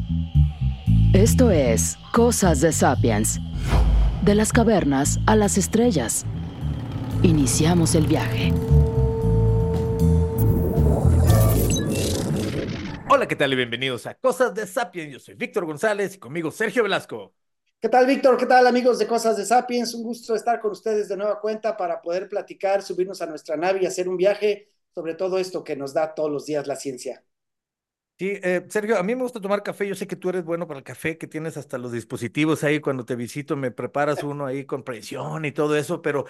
Esto es Cosas de Sapiens. De las cavernas a las estrellas. Iniciamos el viaje. Hola, ¿qué tal? Y bienvenidos a Cosas de Sapiens. Yo soy Víctor González y conmigo Sergio Velasco. ¿Qué tal, Víctor? ¿Qué tal, amigos de Cosas de Sapiens? Un gusto estar con ustedes de nueva cuenta para poder platicar, subirnos a nuestra nave y hacer un viaje sobre todo esto que nos da todos los días la ciencia. Sí, Sergio, a mí me gusta tomar café. Yo sé que tú eres bueno para el café, que tienes hasta los dispositivos ahí. Cuando te visito, me preparas uno ahí con presión y todo eso. Pero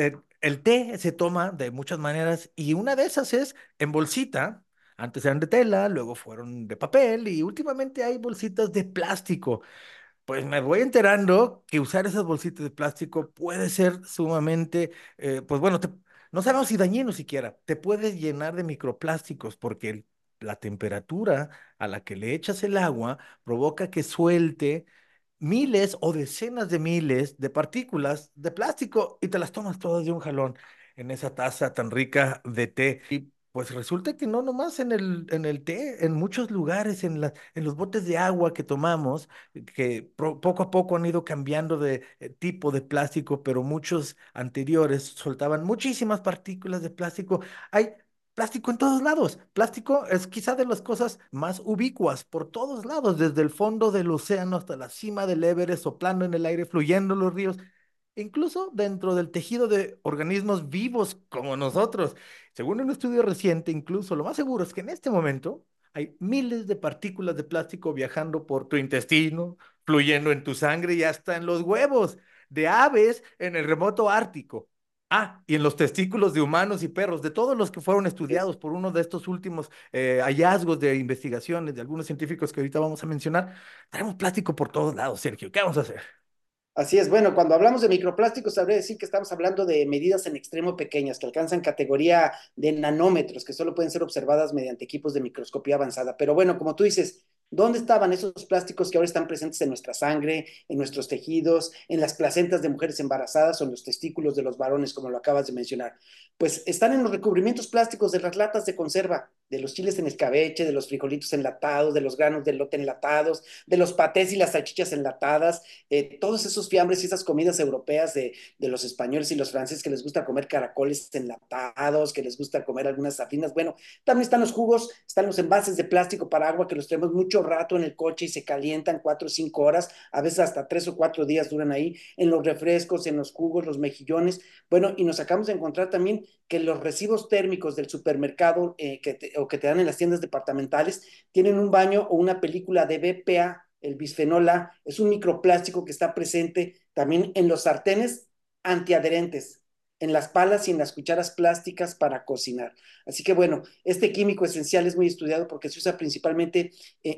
el té se toma de muchas maneras y una de esas es en bolsita. Antes eran de tela, luego fueron de papel y últimamente hay bolsitas de plástico. Pues me voy enterando que usar esas bolsitas de plástico puede ser sumamente, pues bueno, no sabemos si dañino siquiera, te puedes llenar de microplásticos porque la temperatura a la que le echas el agua provoca que suelte miles o decenas de miles de partículas de plástico y te las tomas todas de un jalón en esa taza tan rica de té. Y pues resulta que no nomás en el té, en muchos lugares, en los botes de agua que tomamos, que poco a poco han ido cambiando de tipo de plástico, pero muchos anteriores soltaban muchísimas partículas de plástico. Hay plástico en todos lados. Plástico es quizá de las cosas más ubicuas por todos lados, desde el fondo del océano hasta la cima del Everest, soplando en el aire, fluyendo en los ríos, incluso dentro del tejido de organismos vivos como nosotros. Según un estudio reciente, incluso lo más seguro es que en este momento hay miles de partículas de plástico viajando por tu intestino, fluyendo en tu sangre y hasta en los huevos de aves en el remoto Ártico. Ah, y en los testículos de humanos y perros, de todos los que fueron estudiados por uno de estos últimos hallazgos de investigaciones de algunos científicos que ahorita vamos a mencionar, tenemos plástico por todos lados, Sergio. ¿Qué vamos a hacer? Así es, bueno, cuando hablamos de microplásticos, sabría decir que estamos hablando de medidas en extremo pequeñas que alcanzan categoría de nanómetros, que solo pueden ser observadas mediante equipos de microscopía avanzada. Pero bueno, como tú dices, ¿dónde estaban esos plásticos que ahora están presentes en nuestra sangre, en nuestros tejidos, en las placentas de mujeres embarazadas o en los testículos de los varones, como lo acabas de mencionar? Pues están en los recubrimientos plásticos de las latas de conserva, de los chiles en escabeche, de los frijolitos enlatados, de los granos de lote enlatados, de los patés y las salchichas enlatadas, todos esos fiambres y esas comidas europeas de los españoles y los franceses que les gusta comer caracoles enlatados, que les gusta comer algunas sardinas. Bueno, también están los jugos, están los envases de plástico para agua que los tenemos mucho rato en el coche y se calientan 4 o 5 horas, a veces hasta 3 o 4 días duran ahí, en los refrescos, en los jugos, los mejillones. Bueno, y nos acabamos de encontrar también que los recibos térmicos del supermercado o que te dan en las tiendas departamentales tienen un baño o una película de BPA, el bisfenol A, es un microplástico que está presente también en los sartenes antiadherentes, en las palas y en las cucharas plásticas para cocinar. Así que bueno, este químico esencial es muy estudiado porque se usa principalmente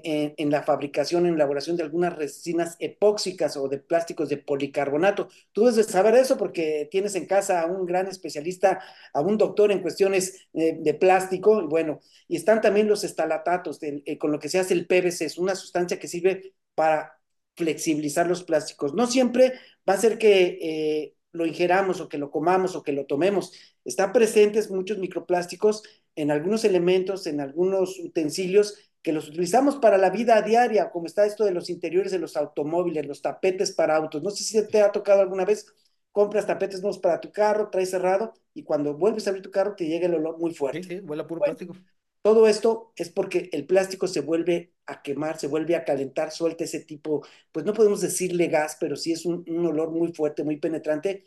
en la fabricación, en elaboración de algunas resinas epóxicas o de plásticos de policarbonato. Tú debes de saber eso porque tienes en casa a un gran especialista, a un doctor en cuestiones de plástico, y bueno, y están también los estalatatos, con lo que se hace el PVC, es una sustancia que sirve para flexibilizar los plásticos. No siempre va a ser que lo ingeramos o que lo comamos o que lo tomemos. Están presentes muchos microplásticos en algunos elementos, en algunos utensilios que los utilizamos para la vida diaria, como está esto de los interiores de los automóviles, los tapetes para autos. No sé si te ha tocado alguna vez, compras tapetes nuevos para tu carro, traes cerrado y cuando vuelves a abrir tu carro te llega el olor muy Sí, fuerte. sí, huele a puro Bueno, plástico. todo esto es porque el plástico se vuelve a quemar, se vuelve a calentar, suelta ese tipo, pues no podemos decirle gas, pero sí es un olor muy fuerte, muy penetrante,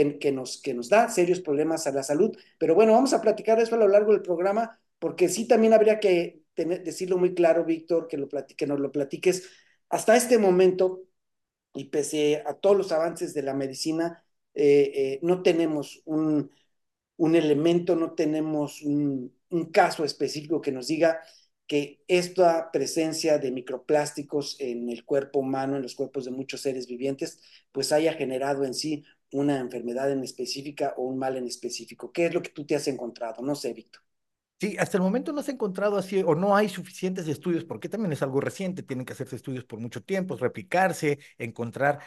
que nos da serios problemas a la salud. Pero bueno, vamos a platicar eso a lo largo del programa, porque sí también habría que decirlo muy claro, Víctor, que nos lo platiques. Hasta este momento, y pese a todos los avances de la medicina, no tenemos un elemento, no tenemos un caso específico que nos diga que esta presencia de microplásticos en el cuerpo humano, en los cuerpos de muchos seres vivientes, pues haya generado en sí una enfermedad en específica o un mal en específico. ¿Qué es lo que tú te has encontrado? No sé, Víctor. Sí, hasta el momento no se ha encontrado así, o no hay suficientes estudios, porque también es algo reciente, tienen que hacerse estudios por mucho tiempo, replicarse, encontrar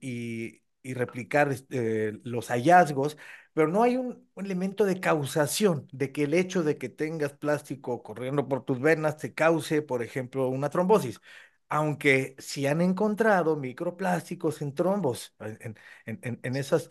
y replicar los hallazgos, pero no hay un elemento de causación, de que el hecho de que tengas plástico corriendo por tus venas te cause, por ejemplo, una trombosis. aunque sí han encontrado microplásticos en trombos, en esas,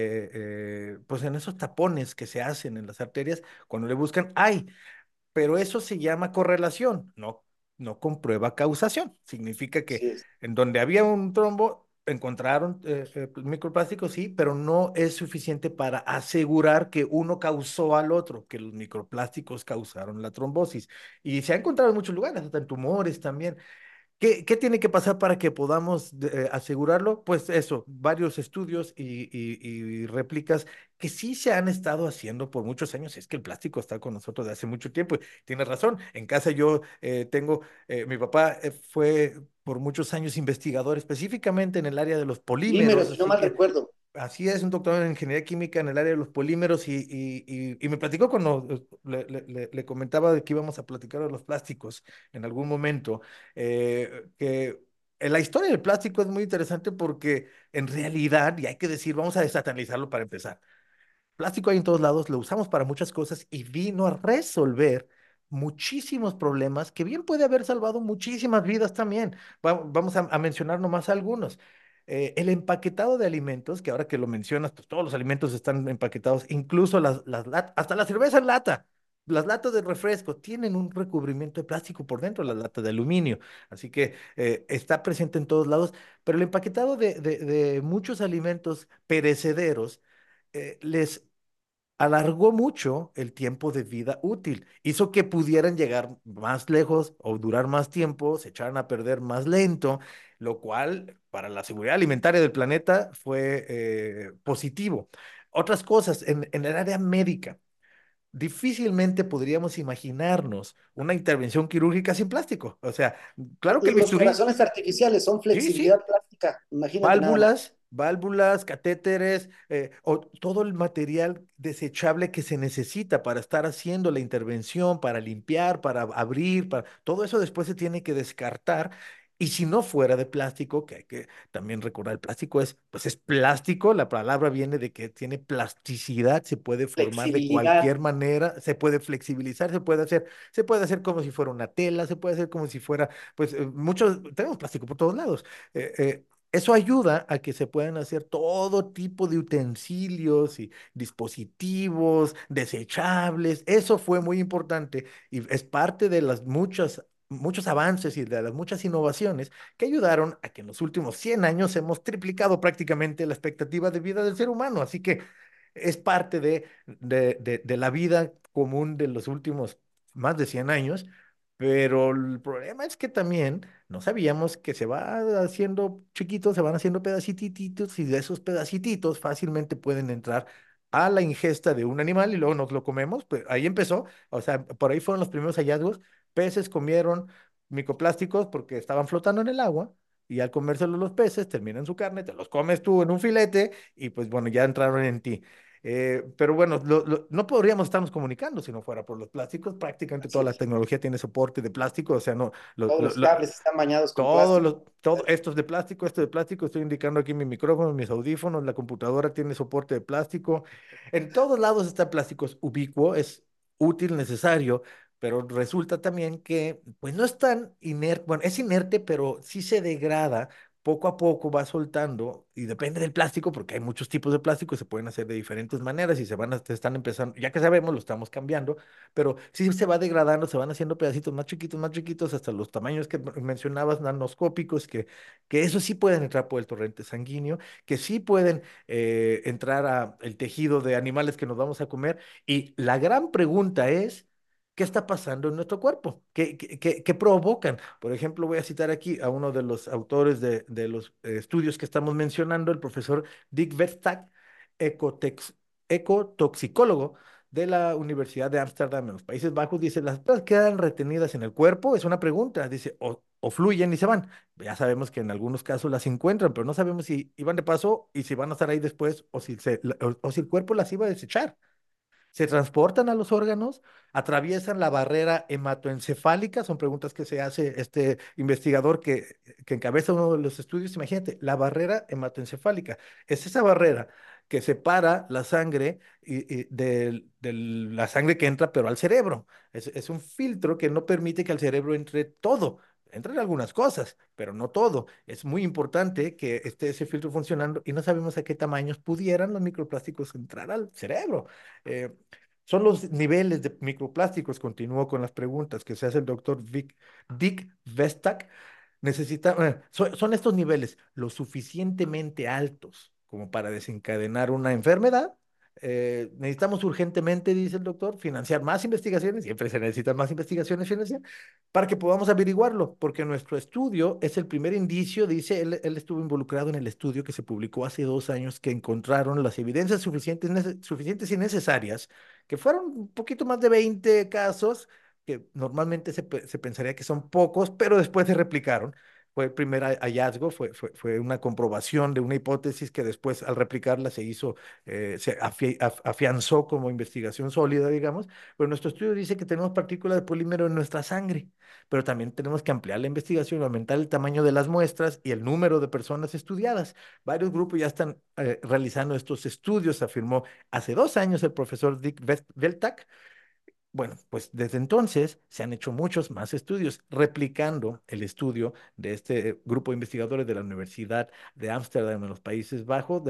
pues en esos tapones que se hacen en las arterias, cuando le buscan, hay, pero eso se llama correlación, no comprueba causación. Significa que Así es. en donde había un trombo, encontraron microplásticos, sí, pero no es suficiente para asegurar que uno causó al otro, que los microplásticos causaron la trombosis. Y se ha encontrado en muchos lugares, hasta en tumores también. ¿Qué tiene que pasar para que podamos asegurarlo? Pues eso, varios estudios y réplicas que sí se han estado haciendo por muchos años. Es que el plástico está con nosotros de hace mucho tiempo. Y tienes razón, en casa yo tengo, mi papá fue por muchos años investigador específicamente en el área de los polímeros, Polímeros, si no así mal que recuerdo. así es, un doctor en ingeniería química en el área de los polímeros y me platicó cuando le comentaba de que íbamos a platicar de los plásticos en algún momento, que la historia del plástico es muy interesante porque en realidad, y hay que decir, vamos a desatanizarlo para empezar. Plástico hay en todos lados, lo usamos para muchas cosas y vino a resolver muchísimos problemas que bien puede haber salvado muchísimas vidas también. Vamos a mencionar nomás algunos. El empaquetado de alimentos, que ahora que lo mencionas, pues todos los alimentos están empaquetados, incluso hasta la cerveza en lata. Las latas de refresco tienen un recubrimiento de plástico por dentro, las latas de aluminio, así que está presente en todos lados, pero el empaquetado de muchos alimentos perecederos les alargó mucho el tiempo de vida útil, hizo que pudieran llegar más lejos o durar más tiempo, se echaran a perder más lento, lo cual para la seguridad alimentaria del planeta fue positivo. Otras cosas en el área médica. Difícilmente podríamos imaginarnos una intervención quirúrgica sin plástico. O sea, claro que el Los bisturí, corazones artificiales son sí, sí, flexibilidad plástica, imagínate nada más. válvulas, catéteres, o todo el material desechable que se necesita para estar haciendo la intervención, para limpiar, para abrir, todo eso después se tiene que descartar. Y si no fuera de plástico, que hay que también recordar, el plástico pues es plástico, la palabra viene de que tiene plasticidad, se puede formar de Flexibilidad, cualquier manera, se puede flexibilizar, se puede hacer como si fuera una tela, se puede hacer como si fuera, pues tenemos plástico por todos lados. Eso ayuda a que se puedan hacer todo tipo de utensilios y dispositivos desechables. Eso fue muy importante y es parte de las muchos avances y de las muchas innovaciones que ayudaron a que en los últimos 100 años hemos triplicado prácticamente la expectativa de vida del ser humano. Así que es parte de la vida común de los últimos más de 100 años. Pero el problema es que también no sabíamos que se va haciendo chiquitos, se van haciendo pedacititos y de esos pedacititos fácilmente pueden entrar a la ingesta de un animal y luego nos lo comemos. Pues ahí empezó, o sea, por ahí fueron los primeros hallazgos. Peces comieron microplásticos porque estaban flotando en el agua y al comérselos los peces terminan su carne, te los comes tú en un filete y pues bueno, ya entraron en ti. Pero bueno, no podríamos estarnos comunicando si no fuera por los plásticos. Prácticamente así toda la es. tecnología tiene soporte de plástico, o sea, no, Todos los cables están bañados con plástico. todo esto es de plástico, esto de plástico, estoy indicando aquí mi micrófono, mis audífonos, la computadora tiene soporte de plástico. En todos lados está plástico, es ubicuo, es útil, necesario, pero resulta también que, pues no es tan inerte, bueno, es inerte, pero sí se degrada. Poco a poco va soltando y depende del plástico, porque hay muchos tipos de plástico, se pueden hacer de diferentes maneras y se están empezando, ya que sabemos, lo estamos cambiando, pero sí se va degradando, se van haciendo pedacitos más chiquitos, hasta los tamaños que mencionabas, nanoscópicos, que eso sí pueden entrar por el torrente sanguíneo, que sí pueden entrar a el tejido de animales que nos vamos a comer. Y la gran pregunta es, ¿qué está pasando en nuestro cuerpo? ¿Qué provocan? Por ejemplo, voy a citar aquí a uno de los autores de los estudios que estamos mencionando, el profesor Dick Verstack, ecotex- ecotoxicólogo de la Universidad de Ámsterdam en los Países Bajos. Dice, ¿las sustancias quedan retenidas en el cuerpo? Es una pregunta. Dice, o fluyen y se van. Ya sabemos que en algunos casos las encuentran, pero no sabemos si iban de paso y si van a estar ahí después o si el cuerpo las iba a desechar. Se transportan a los órganos, atraviesan la barrera hematoencefálica, son preguntas que se hace este investigador que encabeza uno de los estudios. Imagínate, la barrera hematoencefálica es esa barrera que separa la sangre de la sangre que entra, pero al cerebro. Es un filtro que no permite que al cerebro entre todo. entran algunas cosas, pero no todo. Es muy importante que esté ese filtro funcionando y no sabemos a qué tamaños pudieran los microplásticos entrar al cerebro. Eh, Son los niveles de microplásticos, continúo con las preguntas que se hace el doctor Dick Vestak. Son estos niveles lo suficientemente altos como para desencadenar una enfermedad. Necesitamos urgentemente, dice el doctor, financiar más investigaciones, siempre se necesitan más investigaciones financieras, para que podamos averiguarlo, porque nuestro estudio es el primer indicio, dice, él estuvo involucrado en el estudio que se publicó hace 2 años, que encontraron las evidencias suficientes y necesarias, que fueron un poquito más de 20 casos, que normalmente se pensaría que son pocos, pero después se replicaron. Fue el primer hallazgo, fue una comprobación de una hipótesis que después al replicarla se hizo, afianzó como investigación sólida, digamos. Pero nuestro estudio dice que tenemos partículas de polímero en nuestra sangre, pero también tenemos que ampliar la investigación, aumentar el tamaño de las muestras y el número de personas estudiadas. Varios grupos ya están realizando estos estudios, afirmó hace 2 años el profesor Dick Veltak. Bueno, pues desde entonces se han hecho muchos más estudios, replicando el estudio de este grupo de investigadores de la Universidad de Ámsterdam en los Países Bajos,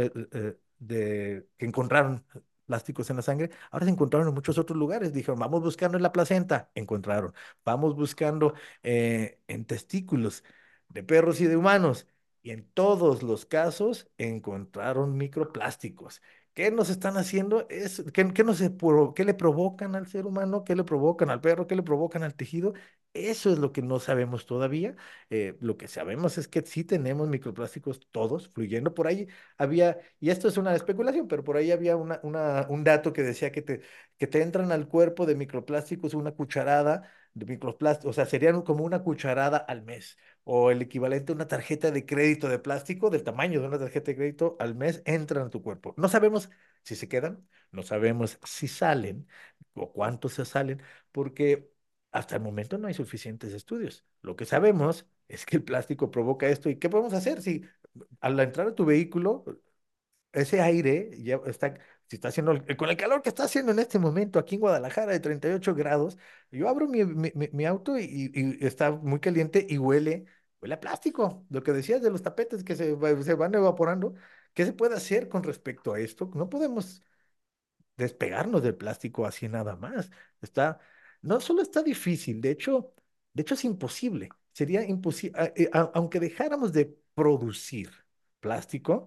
que encontraron plásticos en la sangre. Ahora se encontraron en muchos otros lugares. Dijeron, vamos buscando en la placenta, encontraron. Vamos buscando en testículos de perros y de humanos. Y en todos los casos encontraron microplásticos. ¿Qué nos están haciendo? ¿Qué le provocan al ser humano? ¿Qué le provocan al perro? ¿Qué le provocan al tejido? Eso es lo que no sabemos todavía. Lo que sabemos es que sí tenemos microplásticos todos fluyendo. Por ahí había, y esto es una especulación, pero por ahí había un dato que decía que te entran al cuerpo de microplásticos una cucharada de microplásticos, o sea, serían como una cucharada al mes o el equivalente a una tarjeta de crédito de plástico del tamaño de una tarjeta de crédito al mes entran a tu cuerpo. No sabemos si se quedan, no sabemos si salen o cuántos se salen, porque hasta el momento no hay suficientes estudios. Lo que sabemos es que el plástico provoca esto y ¿qué podemos hacer si al entrar a tu vehículo ese aire ya está, si está haciendo, con el calor que está haciendo en este momento aquí en Guadalajara de 38 grados, yo abro mi auto y está muy caliente y huele a plástico. Lo que decías de los tapetes que se van evaporando, ¿qué se puede hacer con respecto a esto? No podemos despegarnos del plástico así nada más. Está, no solo está difícil, de hecho es imposible. Sería imposible, aunque dejáramos de producir plástico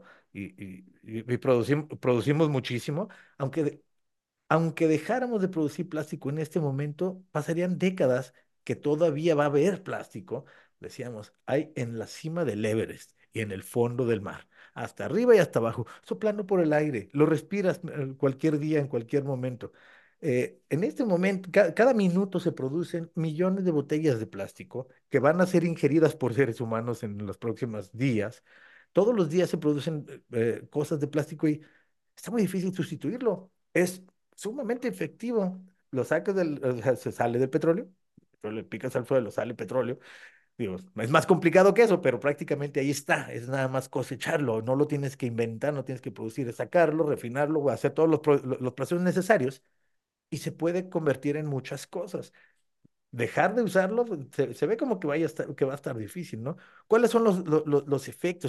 y producimos muchísimo, aunque aunque dejáramos de producir plástico en este momento, pasarían décadas que todavía va a haber plástico. Decíamos, hay en la cima del Everest y en el fondo del mar, hasta arriba y hasta abajo, soplando por el aire. Lo respiras cualquier día, en cualquier momento. En este momento, cada minuto se producen millones de botellas de plástico que van a ser ingeridas por seres humanos en los próximos días. Todos los días se producen cosas de plástico y está muy difícil sustituirlo. Es sumamente efectivo. Lo sacas o sea, se sale del petróleo, le picas al suelo, sale petróleo. Digo, es más complicado que eso, pero prácticamente ahí está. Es nada más cosecharlo. No lo tienes que inventar, no tienes que producir, es sacarlo, refinarlo, hacer todos los procesos necesarios y se puede convertir en muchas cosas. Dejar de usarlo se ve como que, que va a estar difícil, ¿no? ¿Cuáles son los efectos?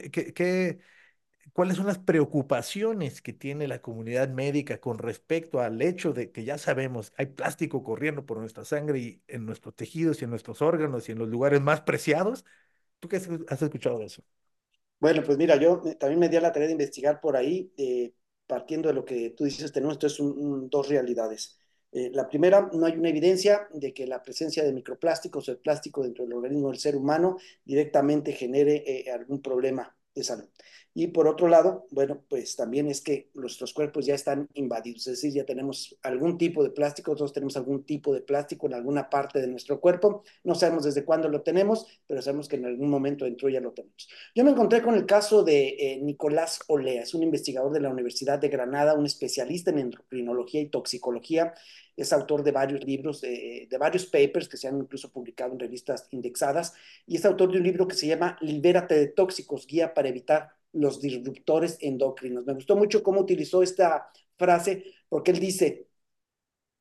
¿Cuáles son las preocupaciones que tiene la comunidad médica con respecto al hecho de que ya sabemos, hay plástico corriendo por nuestra sangre y en nuestros tejidos y en nuestros órganos y en los lugares más preciados? ¿Tú qué has escuchado de eso? Bueno, pues mira, yo también me di a la tarea de investigar por ahí, partiendo de lo que tú dices, tenemos entonces dos realidades. La primera, no hay una evidencia de que la presencia de microplásticos o el plástico dentro del organismo del ser humano directamente genere algún problema de salud. Y por otro lado, bueno, pues también es que nuestros cuerpos ya están invadidos, es decir, ya tenemos algún tipo de plástico, nosotros tenemos algún tipo de plástico en alguna parte de nuestro cuerpo, no sabemos desde cuándo lo tenemos, pero sabemos que en algún momento dentro ya lo tenemos. Yo me encontré con el caso de Nicolás Olea, es un investigador de la Universidad de Granada, un especialista en endocrinología y toxicología, es autor de varios libros, de varios papers que se han incluso publicado en revistas indexadas, y es autor de un libro que se llama Libérate de tóxicos, guía para evitar los disruptores endocrinos. Me gustó mucho cómo utilizó esta frase, porque él dice,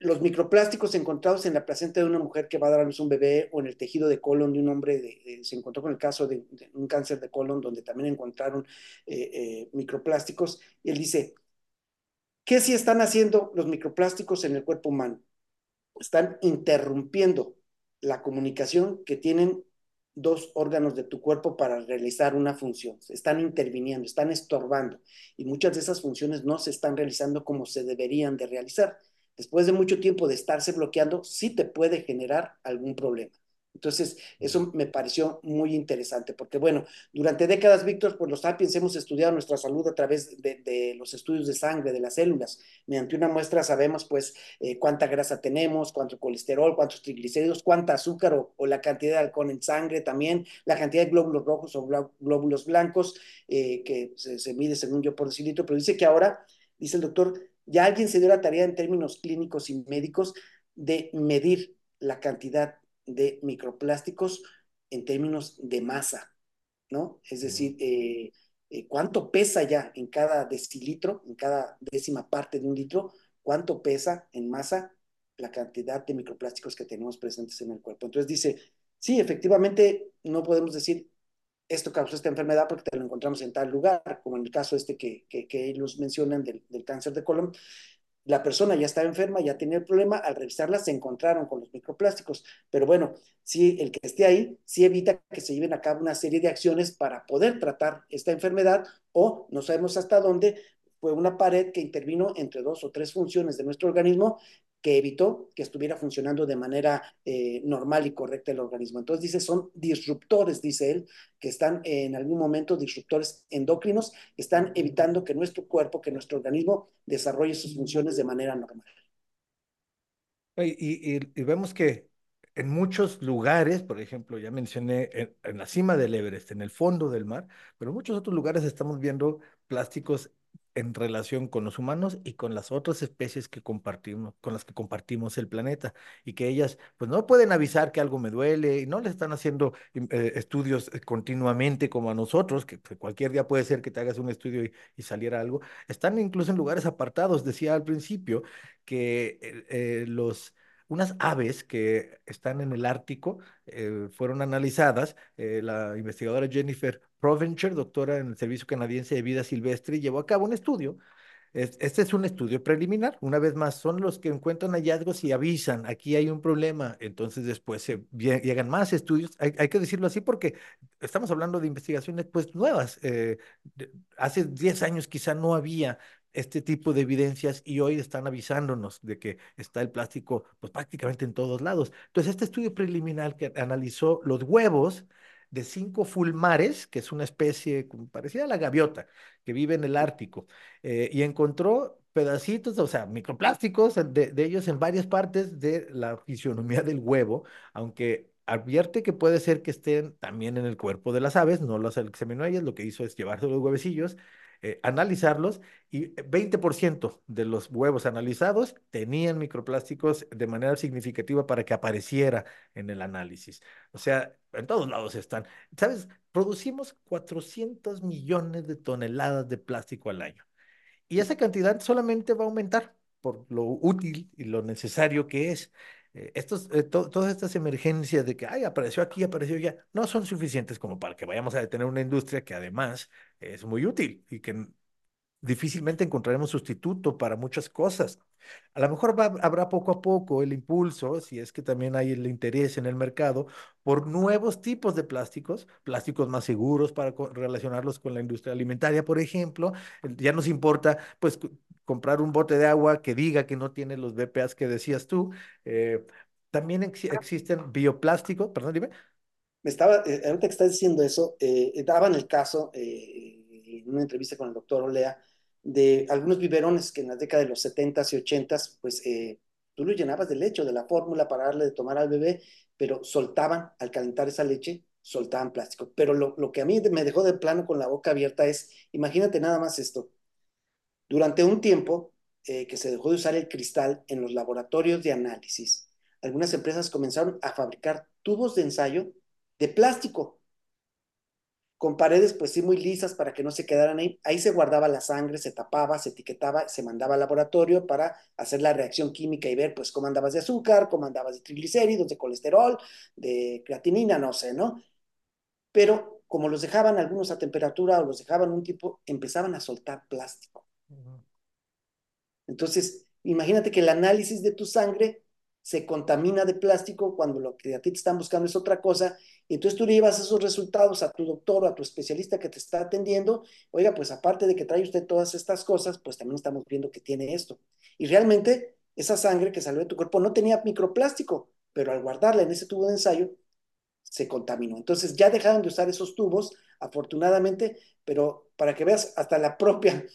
los microplásticos encontrados en la placenta de una mujer que va a dar a luz un bebé o en el tejido de colon de un hombre, se encontró con el caso de un cáncer de colon donde también encontraron microplásticos. Y él dice, ¿qué sí están haciendo los microplásticos en el cuerpo humano? Están interrumpiendo la comunicación que tienen dos órganos de tu cuerpo para realizar una función. Están interviniendo, están estorbando y muchas de esas funciones no se están realizando como se deberían de realizar. Después de mucho tiempo de estarse bloqueando, sí te puede generar algún problema. Entonces, eso me pareció muy interesante, porque bueno, durante décadas, Víctor, pues los sapiens hemos estudiado nuestra salud a través de los estudios de sangre, de las células. Mediante una muestra sabemos, pues, cuánta grasa tenemos, cuánto colesterol, cuántos triglicéridos, cuánta azúcar o la cantidad de alcohol en sangre también, la cantidad de glóbulos rojos o glóbulos blancos, que se mide según yo por decilitro, pero dice que ahora, dice el doctor, ya alguien se dio la tarea en términos clínicos y médicos de medir la cantidad de microplásticos en términos de masa, ¿no? Es decir, cuánto pesa ya en cada decilitro, en cada décima parte de un litro, cuánto pesa en masa la cantidad de microplásticos que tenemos presentes en el cuerpo. Entonces dice, sí, efectivamente, no podemos decir esto causó esta enfermedad porque te lo encontramos en tal lugar, como en el caso este que ellos mencionan del cáncer de colon. La persona ya estaba enferma, ya tenía el problema, al revisarla se encontraron con los microplásticos, pero bueno, sí, el que esté ahí, sí evita que se lleven a cabo una serie de acciones para poder tratar esta enfermedad o no sabemos hasta dónde fue una pared que intervino entre dos o tres funciones de nuestro organismo que evitó que estuviera funcionando de manera normal y correcta el organismo. Entonces dice, son disruptores, dice él, que están en algún momento disruptores endocrinos, están evitando que nuestro cuerpo, que nuestro organismo desarrolle sus funciones de manera normal. Y vemos que en muchos lugares, por ejemplo, ya mencioné en la cima del Everest, en el fondo del mar, pero en muchos otros lugares estamos viendo plásticos en relación con los humanos y con las otras especies que compartimos, con las que compartimos el planeta, y que ellas pues no pueden avisar que algo me duele y no le están haciendo estudios continuamente como a nosotros, que cualquier día puede ser que te hagas un estudio y saliera algo. Están incluso en lugares apartados, decía al principio que unas aves que están en el Ártico fueron analizadas. La investigadora Jennifer Provencher, doctora en el Servicio Canadiense de Vida Silvestre, llevó a cabo un estudio. Este es un estudio preliminar. Una vez más, son los que encuentran hallazgos y avisan, aquí hay un problema. Entonces después llegan más estudios. Hay que decirlo así porque estamos hablando de investigaciones pues nuevas. Hace 10 años quizá no había este tipo de evidencias y hoy están avisándonos de que está el plástico pues prácticamente en todos lados. Entonces este estudio preliminar que analizó los huevos de 5 fulmares, que es una especie parecida a la gaviota, que vive en el Ártico, y encontró pedacitos, o sea, microplásticos de ellos en varias partes de la fisionomía del huevo, aunque advierte que puede ser que estén también en el cuerpo de las aves, no los examinó ellas, lo que hizo es llevarse los huevecillos, analizarlos, y 20% de los huevos analizados tenían microplásticos de manera significativa para que apareciera en el análisis. O sea, en todos lados están. ¿Sabes? Producimos 400 millones de toneladas de plástico al año. Y esa cantidad solamente va a aumentar por lo útil y lo necesario que es. Todas estas emergencias de que, ay, apareció aquí, apareció allá, no son suficientes como para que vayamos a detener una industria que además es muy útil y que difícilmente encontraremos sustituto para muchas cosas. A lo mejor habrá poco a poco el impulso, si es que también hay el interés en el mercado, por nuevos tipos de plásticos, plásticos más seguros para relacionarlos con la industria alimentaria, por ejemplo. Ya nos importa, pues, comprar un bote de agua que diga que no tiene los BPAs que decías tú. Eh, También existen bioplásticos, perdón, dime. Ahorita que estás diciendo eso, daban el caso en una entrevista con el doctor Olea de algunos biberones que en las décadas de los 70s y 80s, pues tú lo llenabas de leche o de la fórmula para darle de tomar al bebé, pero soltaban, al calentar esa leche, soltaban plástico. Pero lo que a mí me dejó de plano con la boca abierta es, imagínate nada más esto, durante un tiempo que se dejó de usar el cristal en los laboratorios de análisis, algunas empresas comenzaron a fabricar tubos de ensayo de plástico con paredes pues sí muy lisas para que no se quedaran ahí. Ahí se guardaba la sangre, se tapaba, se etiquetaba, se mandaba al laboratorio para hacer la reacción química y ver pues cómo andabas de azúcar, cómo andabas de triglicéridos, de colesterol, de creatinina, no sé, ¿no? Pero como los dejaban algunos a temperatura o los dejaban un tipo, empezaban a soltar plástico. Ujú. Entonces, imagínate que el análisis de tu sangre se contamina de plástico cuando lo que a ti te están buscando es otra cosa, y entonces tú le llevas esos resultados a tu doctor o a tu especialista que te está atendiendo, oiga, pues aparte de que trae usted todas estas cosas, pues también estamos viendo que tiene esto. Y realmente esa sangre que salió de tu cuerpo no tenía microplástico, pero al guardarla en ese tubo de ensayo, se contaminó. Entonces ya dejaron de usar esos tubos, afortunadamente, pero para que veas, hasta la propia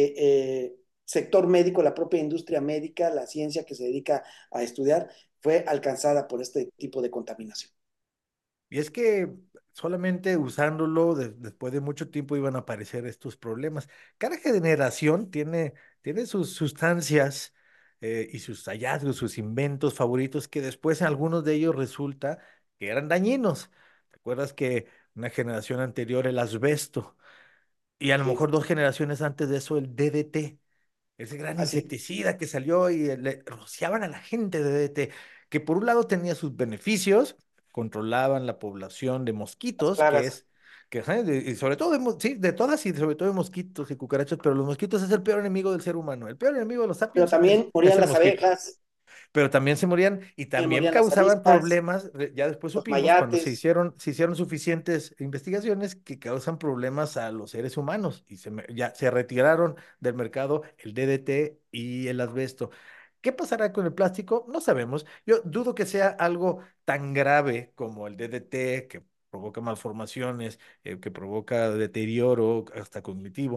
sector médico, la propia industria médica, la ciencia que se dedica a estudiar, fue alcanzada por este tipo de contaminación. Y es que solamente usándolo después de mucho tiempo iban a aparecer estos problemas. Cada generación tiene sus sustancias y sus hallazgos, sus inventos favoritos que después algunos de ellos resulta que eran dañinos. ¿Te acuerdas que una generación anterior el asbesto y a lo Sí, mejor dos generaciones antes de eso el DDT? Ese gran así, insecticida que salió y le rociaban a la gente de DDT, que por un lado tenía sus beneficios, controlaban la población de las mosquitos, que plagas. es, que, ajá, y sobre todo, sí, de todas y sobre todo de mosquitos y cucarachas, pero los mosquitos es el peor enemigo del ser humano. El peor enemigo de los Pero sapiens también es morían el las mosquito, abejas, pero también se morían y también también morían las causaban avispas, problemas. Ya después los supimos, cuando mayates. se hicieron suficientes investigaciones, que causan problemas a los seres humanos y ya se retiraron del mercado el DDT y el asbesto. ¿Qué pasará con el plástico? No sabemos. Yo dudo que sea algo tan grave como el DDT, que provoca malformaciones, que provoca deterioro hasta cognitivo,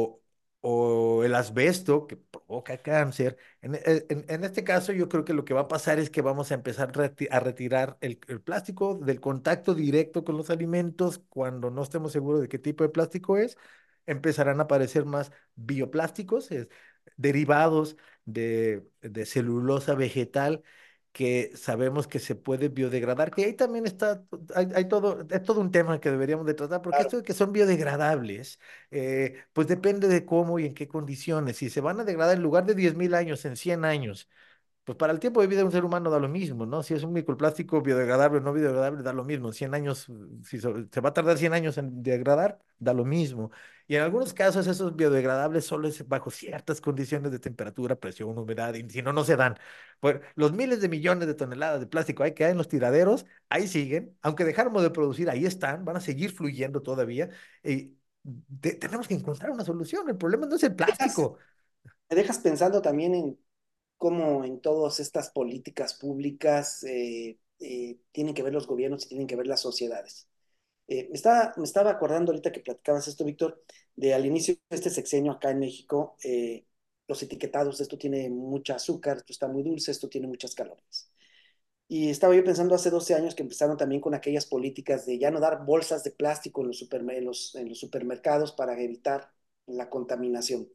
o el asbesto, que provoca cáncer. En este caso, yo creo que lo que va a pasar es que vamos a empezar a retirar el plástico del contacto directo con los alimentos cuando no estemos seguros de qué tipo de plástico es. Empezarán a aparecer más bioplásticos, derivados de celulosa vegetal que sabemos que se puede biodegradar, que ahí también está, es todo un tema que deberíamos de tratar, porque Claro. esto de que son biodegradables, pues depende de cómo y en qué condiciones. Si se van a degradar en lugar de 10.000 años, en 100 años, pues para el tiempo de vida de un ser humano da lo mismo, ¿no? Si es un microplástico biodegradable o no biodegradable, da lo mismo. 100 años, si se va a tardar 100 años en degradar, da lo mismo. Y en algunos casos esos biodegradables solo es bajo ciertas condiciones de temperatura, presión, humedad, y si no, no se dan. Pues los miles de millones de toneladas de plástico que hay en los tiraderos, ahí siguen, aunque dejáramos de producir, ahí están, van a seguir fluyendo todavía. Y tenemos que encontrar una solución. El problema no es el Dejas- plástico. Me dejas pensando también en cómo en todas estas políticas públicas tienen que ver los gobiernos y tienen que ver las sociedades. Me estaba acordando ahorita que platicabas esto, Víctor, de al inicio de este sexenio acá en México, los etiquetados, esto tiene mucha azúcar, esto está muy dulce, esto tiene muchas calorías. Y estaba yo pensando hace 12 años que empezaron también con aquellas políticas de ya no dar bolsas de plástico en en los supermercados para evitar la contaminación.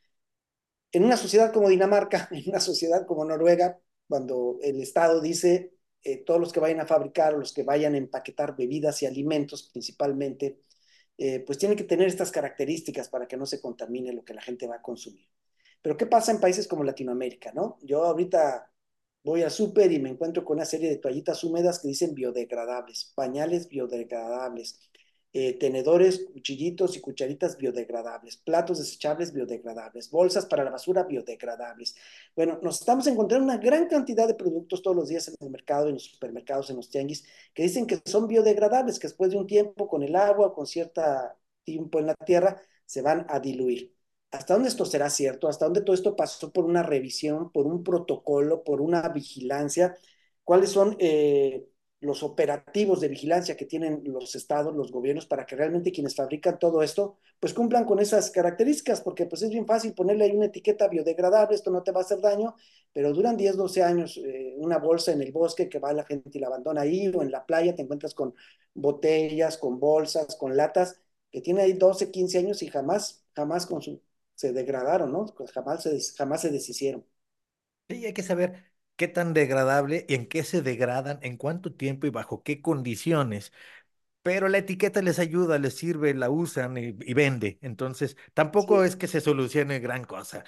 En una sociedad como Dinamarca, en una sociedad como Noruega, cuando el Estado dice todos los que vayan a fabricar o los que vayan a empaquetar bebidas y alimentos principalmente, pues tienen que tener estas características para que no se contamine lo que la gente va a consumir. Pero ¿qué pasa en países como Latinoamérica, no? Yo ahorita voy al súper y me encuentro con una serie de toallitas húmedas que dicen biodegradables, pañales biodegradables, tenedores, cuchillitos y cucharitas biodegradables, platos desechables biodegradables, bolsas para la basura biodegradables. Bueno, nos estamos encontrando una gran cantidad de productos todos los días en el mercado, en los supermercados, en los tianguis, que dicen que son biodegradables, que después de un tiempo con el agua, con cierto tiempo en la tierra, se van a diluir. ¿Hasta dónde esto será cierto? ¿Hasta dónde todo esto pasó por una revisión, por un protocolo, por una vigilancia? ¿Cuáles son los operativos de vigilancia que tienen los estados, los gobiernos, para que realmente quienes fabrican todo esto, pues cumplan con esas características? Porque pues es bien fácil ponerle ahí una etiqueta biodegradable, esto no te va a hacer daño, pero duran 10, 12 años una bolsa en el bosque que va la gente y la abandona ahí, o en la playa te encuentras con botellas, con bolsas, con latas, que tiene ahí 12, 15 años y jamás se degradaron, ¿no? Pues jamás se deshicieron. Sí, hay que saber qué tan degradable y en qué se degradan, en cuánto tiempo y bajo qué condiciones. pero la etiqueta les ayuda, les sirve, la usan y vende. Entonces, tampoco Sí, es que se solucione gran cosa.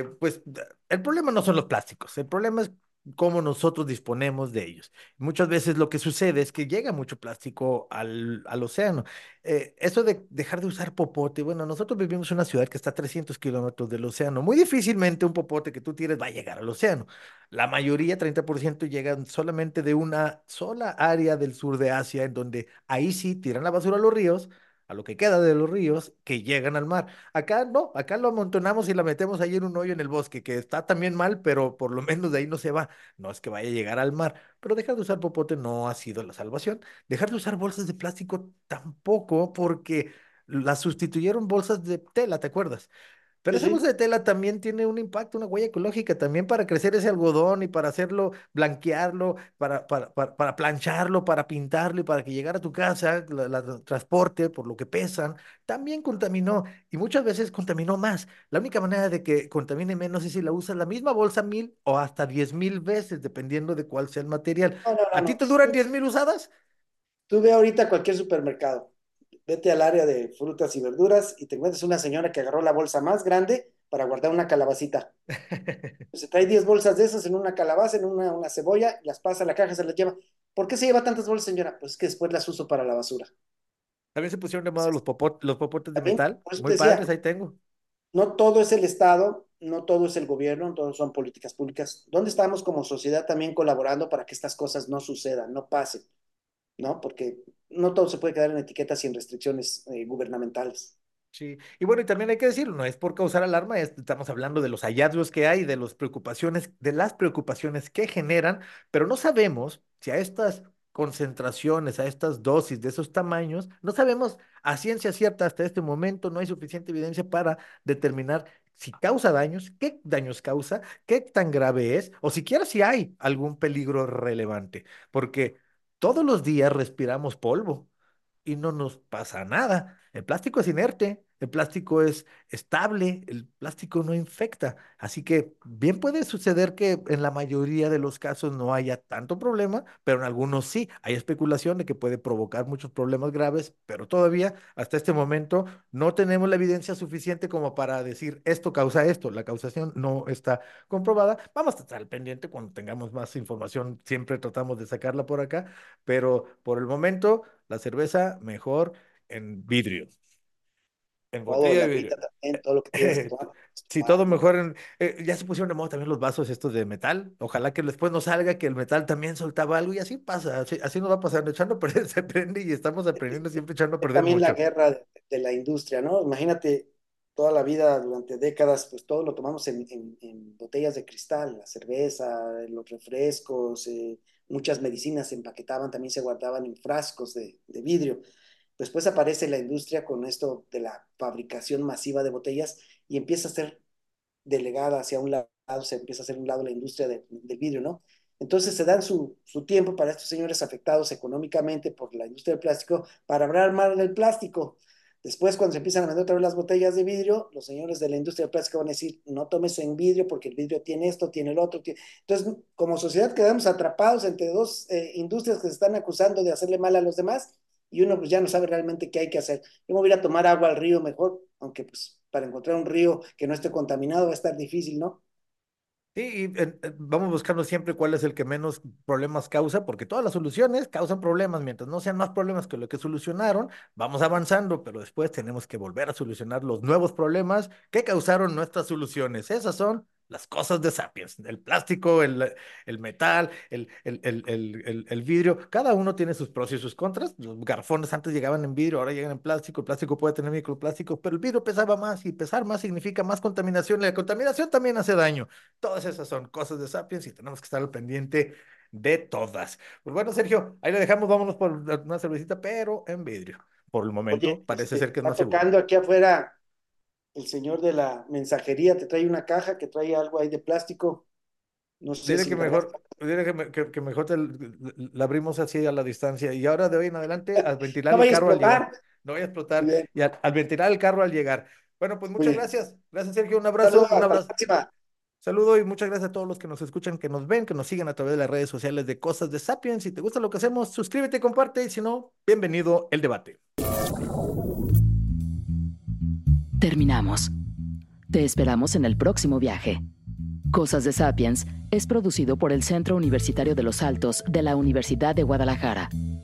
El problema no son los plásticos, el problema es cómo nosotros disponemos de ellos. Muchas veces lo que sucede es que llega mucho plástico al océano. Eso de dejar de usar popote, bueno, nosotros vivimos en una ciudad que está a 300 kilómetros del océano. Muy difícilmente un popote que tú tires va a llegar al océano. La mayoría, 30%, llegan solamente de una sola área del sur de Asia, en donde ahí sí tiran la basura a los ríos, a lo que queda de los ríos, que llegan al mar. Acá no, acá lo amontonamos y la metemos ahí en un hoyo en el bosque, que está también mal, pero por lo menos de ahí no se va. No es que vaya a llegar al mar, pero dejar de usar popote no ha sido la salvación. Dejar de usar bolsas de plástico tampoco, porque las sustituyeron bolsas de tela, ¿te acuerdas? Pero sí, esa bolsa sí. de tela también tiene un impacto, una huella ecológica, también para crecer ese algodón y para hacerlo, blanquearlo, para plancharlo, para pintarlo y para que llegara a tu casa, transporte, por lo que pesan, también contaminó y muchas veces contaminó más. La única manera de que contamine menos es si la usas la misma bolsa 1000 o hasta 10,000 veces, dependiendo de cuál sea el material. No, no, no, ¿A ti no. te duran 10,000 usadas? Tú ve ahorita a cualquier supermercado, vete al área de frutas y verduras y te encuentras una señora que agarró la bolsa más grande para guardar una calabacita. Se trae 10 bolsas de esas en una calabaza, en una cebolla, las pasa a la caja, se las lleva. ¿Por qué se lleva tantas bolsas, señora? Pues es que después las uso para la basura. También se pusieron de moda Entonces, los popotes de también, metal, por eso te muy padres, decía, ahí tengo. no todo es el Estado, no todo es el gobierno, no todo son políticas públicas. ¿Dónde estamos como sociedad también colaborando para que estas cosas no sucedan, no pasen? ¿No? Porque no todo se puede quedar en etiquetas y en restricciones gubernamentales. Sí, y bueno, y también hay que decirlo, no es por causar alarma, estamos hablando de los hallazgos que hay, de las preocupaciones que generan, pero no sabemos si a estas concentraciones, a estas dosis de esos tamaños, no sabemos a ciencia cierta hasta este momento, no hay suficiente evidencia para determinar si causa daños, qué daños causa, qué tan grave es, o siquiera si hay algún peligro relevante, porque todos los días respiramos polvo y no nos pasa nada. El plástico es inerte, el plástico es estable, el plástico no infecta. Así que bien puede suceder que en la mayoría de los casos no haya tanto problema, pero en algunos sí. Hay especulación de que puede provocar muchos problemas graves, pero todavía hasta este momento no tenemos la evidencia suficiente como para decir esto causa esto. La causación no está comprobada. Vamos a estar al pendiente cuando tengamos más información. Siempre tratamos de sacarla por acá, pero por el momento la cerveza mejor en vidrio, en Todo, botella el de vidrio. agüita también, todo lo que quieras tomar. Pues, Sí, todo tomar. mejor ya se pusieron de moda también los vasos estos de metal. Ojalá que después nos salga que el metal también soltaba algo y así pasa, así nos va pasando, echando a perder se prende y estamos aprendiendo siempre echando a Es perder también la mucho. guerra de la industria, ¿no? Imagínate toda la vida, durante décadas, pues todo lo tomamos en botellas de cristal, la cerveza, los refrescos, muchas medicinas se empaquetaban, también se guardaban en frascos de vidrio. Después aparece la industria con esto de la fabricación masiva de botellas y empieza a ser delegada hacia un lado, se empieza a hacer un lado la industria del vidrio, ¿no? Entonces se dan su tiempo para estos señores afectados económicamente por la industria del plástico para hablar mal del plástico. Después, cuando se empiezan a vender otra vez las botellas de vidrio, los señores de la industria del plástico van a decir, no tomes en vidrio porque el vidrio tiene esto, tiene el otro. Entonces, como sociedad quedamos atrapados entre dos industrias que se están acusando de hacerle mal a los demás y uno pues ya no sabe realmente qué hay que hacer. Yo me voy a ir a tomar agua al río mejor, aunque pues para encontrar un río que no esté contaminado va a estar difícil, ¿no? Sí, y vamos buscando siempre cuál es el que menos problemas causa, porque todas las soluciones causan problemas. Mientras no sean más problemas que lo que solucionaron, vamos avanzando, pero después tenemos que volver a solucionar los nuevos problemas que causaron nuestras soluciones. Esas son las cosas de Sapiens, el plástico, el metal, el vidrio. Cada uno tiene sus pros y sus contras. Los garrafones antes llegaban en vidrio, ahora llegan en plástico. El plástico puede tener microplásticos, pero el vidrio pesaba más y pesar más significa más contaminación. Y la contaminación también hace daño. Todas esas son cosas de Sapiens y tenemos que estar al pendiente de todas. Pues bueno, Sergio, ahí le dejamos, vámonos por una cervecita, pero en vidrio. Por el momento Oye, parece ser que es está más seguro. tocando aquí afuera el señor de la mensajería, te trae una caja que trae algo ahí de plástico, no sé Dile si que encargaste. mejor, dile que mejor la abrimos así a la distancia. Y ahora de hoy en adelante, al ventilar No el vaya a carro al llegar. explotar. No vaya a Muy explotar. bien, Y al ventilar el carro al llegar. Bueno, pues muy muchas bien. gracias. Gracias, Sergio. Un Saludos, abrazo, un hasta la abrazo. próxima. Saludo y muchas gracias a todos los que nos escuchan, que nos ven, que nos siguen a través de las redes sociales de Cosas de Sapiens. Si te gusta lo que hacemos, suscríbete, comparte y si no, bienvenido el debate. Terminamos. Te esperamos en el próximo viaje. Cosas de Sapiens es producido por el Centro Universitario de los Altos de la Universidad de Guadalajara.